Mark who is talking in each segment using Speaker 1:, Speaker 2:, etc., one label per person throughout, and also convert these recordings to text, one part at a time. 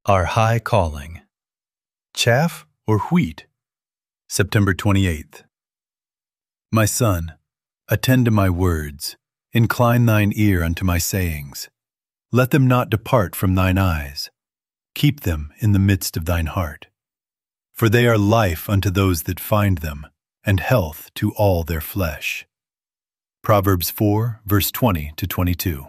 Speaker 1: Our High Calling. Chaff or wheat? September 28th. My son, attend to my words, incline thine ear unto my sayings. Let them not depart from thine eyes. Keep them in the midst of thine heart. For they are life unto those that find them, and health to all their flesh. Proverbs 4, verse 20-22.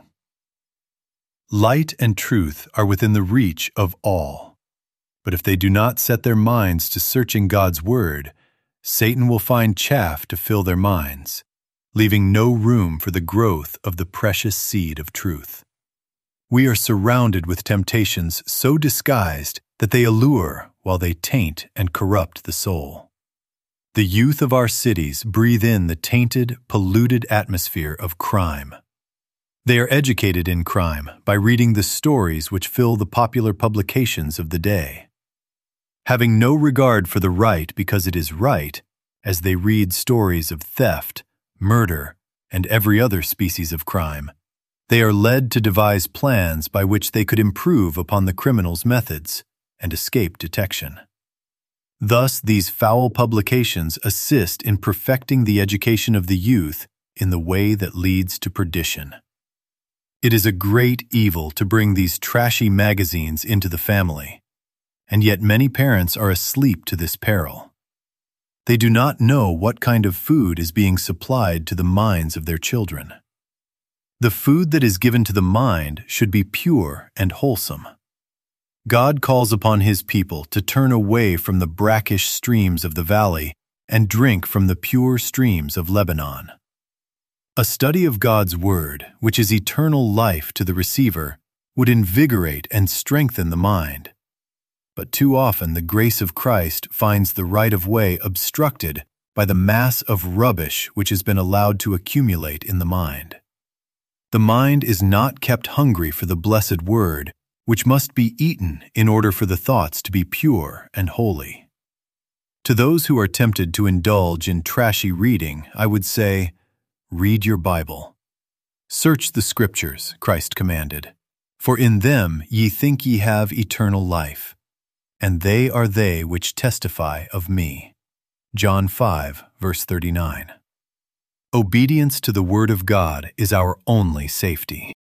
Speaker 1: Light and truth are within the reach of all. But if they do not set their minds to searching God's word, Satan will find chaff to fill their minds, leaving no room for the growth of the precious seed of truth. We are surrounded with temptations so disguised that they allure while they taint and corrupt the soul. The youth of our cities breathe in the tainted, polluted atmosphere of crime. They are educated in crime by reading the stories which fill the popular publications of the day. Having no regard for the right because it is right, as they read stories of theft, murder, and every other species of crime, they are led to devise plans by which they could improve upon the criminal's methods and escape detection. Thus, these foul publications assist in perfecting the education of the youth in the way that leads to perdition. It is a great evil to bring these trashy magazines into the family, and yet many parents are asleep to this peril. They do not know what kind of food is being supplied to the minds of their children. The food that is given to the mind should be pure and wholesome. God calls upon His people to turn away from the brackish streams of the valley and drink from the pure streams of Lebanon. A study of God's Word, which is eternal life to the receiver, would invigorate and strengthen the mind. But too often the grace of Christ finds the right of way obstructed by the mass of rubbish which has been allowed to accumulate in the mind. The mind is not kept hungry for the blessed Word, which must be eaten in order for the thoughts to be pure and holy. To those who are tempted to indulge in trashy reading, I would say, read your Bible. Search the Scriptures, Christ commanded, for in them ye think ye have eternal life, and they are they which testify of me. John 5, verse 39. Obedience to the Word of God is our only safety.